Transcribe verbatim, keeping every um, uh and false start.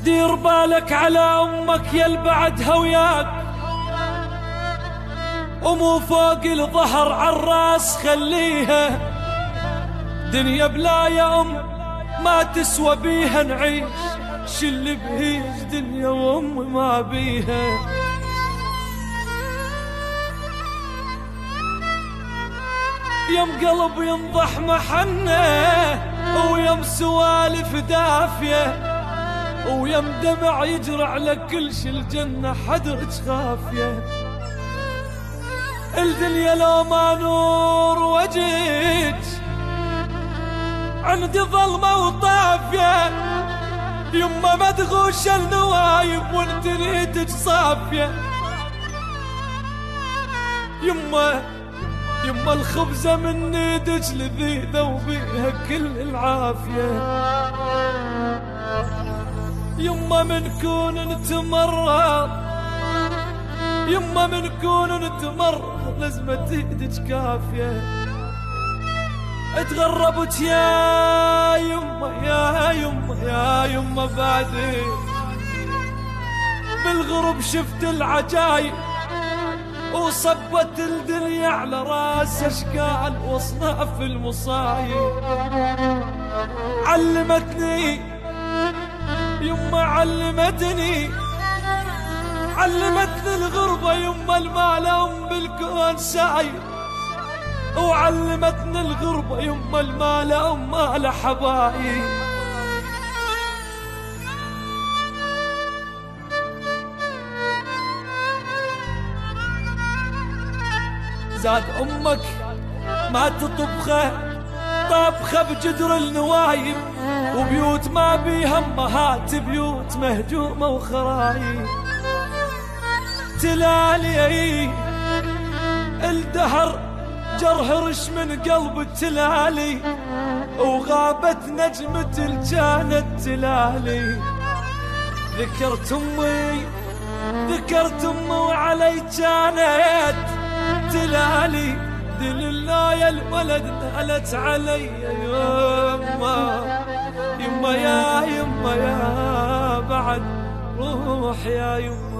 دير بالك على أمك يا البعدها وياك، ومو فوق الظهر عالراس خليها، دنيا بلا يا أم ما تسوى بيها نعيش، شل بهيج دنيا وأم ما بيها. يم قلب ينضح محنه، ويم سوالف دافيه، ويم دمع يجرى على كل شي الجنة حدرج خافية. الدنيا لو ما نور وجهك عندي ظلمة وطافية، يما مدغوش النوايب وانت نيتك صافية. يما يما الخبزة من ايدك لذيذة وبيها كل العافية. يما من كون نتمرض، يما من كون نتمرض لازمة ايدك كافية. اتغربت يا يما يا يما يا يما بعدين، بالغرب شفت العجايب وصبت الدنيا على راس اشكال واصناف المصايب. علمتني يما علمتني علمتني الغربة يما المال ام بالكون ساير، وعلمتني الغربة يما المال ام مال حبايب. زاد امك ما تطبخه طبخه بجدر النوايب، وبيوت ما بيها امهات بيوت مهجومه وخرايب. تلالي الدهر جرهرش من قلب التلالي، وغابت نجمة الجانت تلالي. ذكرت امي ذكرت امي وعلي جانت تلالي، دل الله يا الولد نالت علي يما يما يا يما يا بعد روح يا يما.